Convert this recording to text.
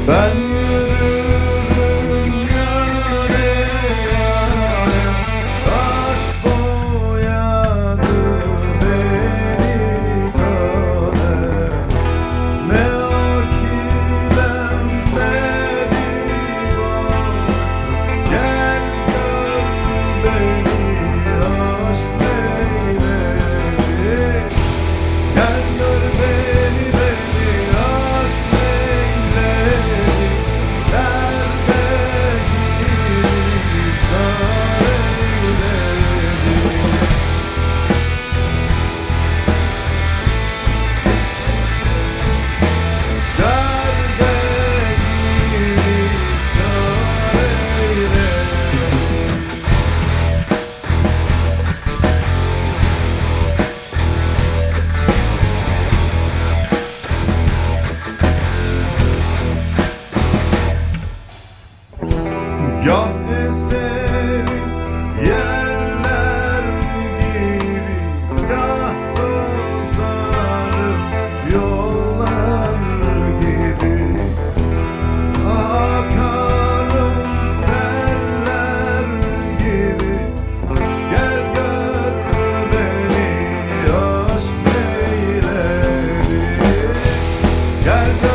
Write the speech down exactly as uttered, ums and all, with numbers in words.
Ben yürürüm yâre yâre, aşk boyadı beni kader. Ne akilem ne divan, gel gör beni aşk eyledi. Gel gör beni beni aşk eyledi. Derde giriftar eyledi. Derde giriftar eyledi. Gah eserim yeller gibi, gah tozarım yollar gibi. Akarım seller gibi, gel gör beni aşk eyledi. Gel gör